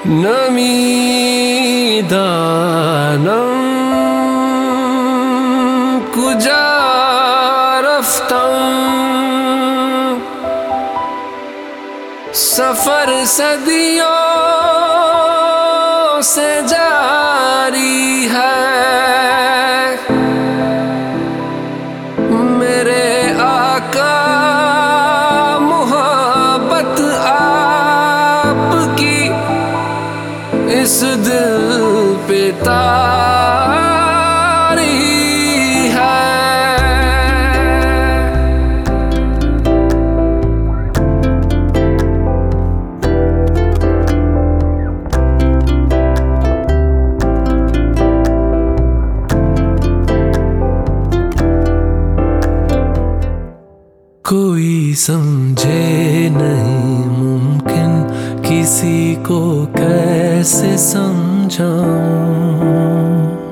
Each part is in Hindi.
नमीदानम कुजा रफ्तम सफर सदियों से जारी है। मेरे आका मोहब्बत आपकी इस दिल पे तारी है। कोई समझे नहीं मुमकिन किसी को कैसे समझाऊं।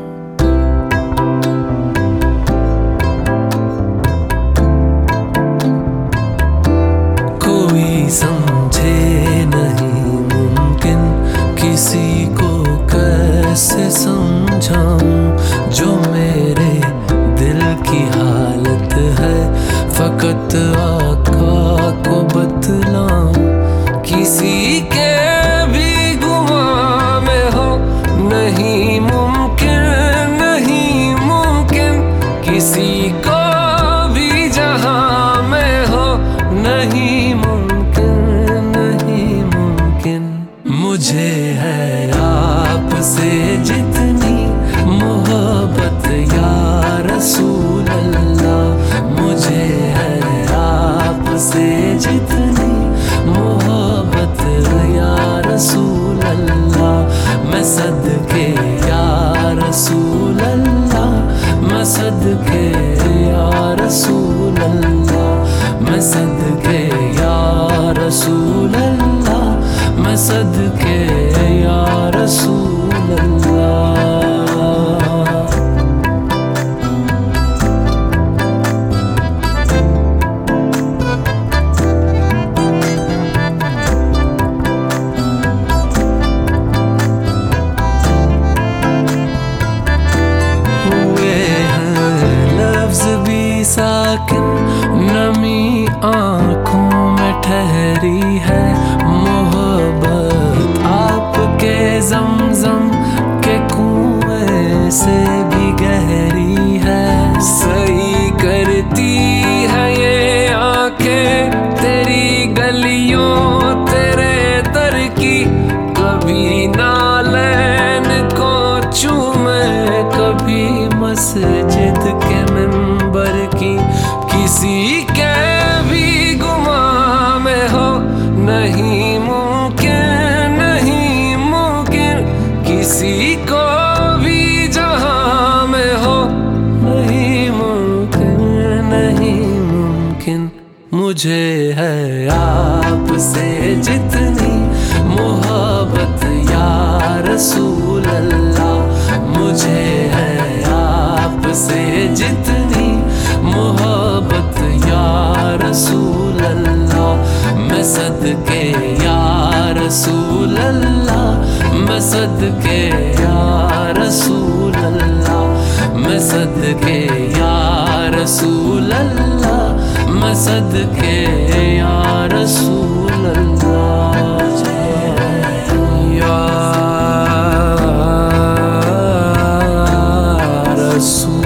कोई समझे नहीं मुमकिन किसी को कैसे समझाऊं। जो मेरे दिल की हालत है फकत आका को बतलाऊं। किसी के भी गुमां में हो नहीं मुमकिन, नहीं मुमकिन। किसी को भी जहां में हो नहीं मुमकिन, नहीं मुमकिन। मुझे है आपसे जितनी मोहब्बत या रसूल अल्लाह। मुझे है आपसे जितनी मोहब्बत या रसूल अल्लाह। मैं सदके या रसूल अल्लाह, मैं सदके या रसूल अल्लाह। मैं सदके या रसूल अल्लाह, मैं सदके या रसूल अल्लाह। साकिन नमी आँखों में ठहरी है। मोहब्बत आपके ज़मज़म के कुएं से भी गहरी है। सही करती है ये आँखें तेरी गलियों तेरे दर की। कभी नालैन को चूमे कभी मस्जिद के मिंबर की। किसी के भी गुमां में हो नहीं मुमकिन, नहीं मुमकिन। किसी को भी जहां में हो नहीं मुमकिन, नहीं मुमकिन। मुझे है आपसे जितनी मोहब्बत या रसूल अल्लाह। मुझे है आपसे जितनी मोहब्बत या रसूल अल्लाह। मैं सदके या रसूल अल्लाह, मैं सदके या रसूल अल्लाह। मैं सदके या रसूल अल्लाह, मैं सदके या रसूल अल्लाह। या रसूल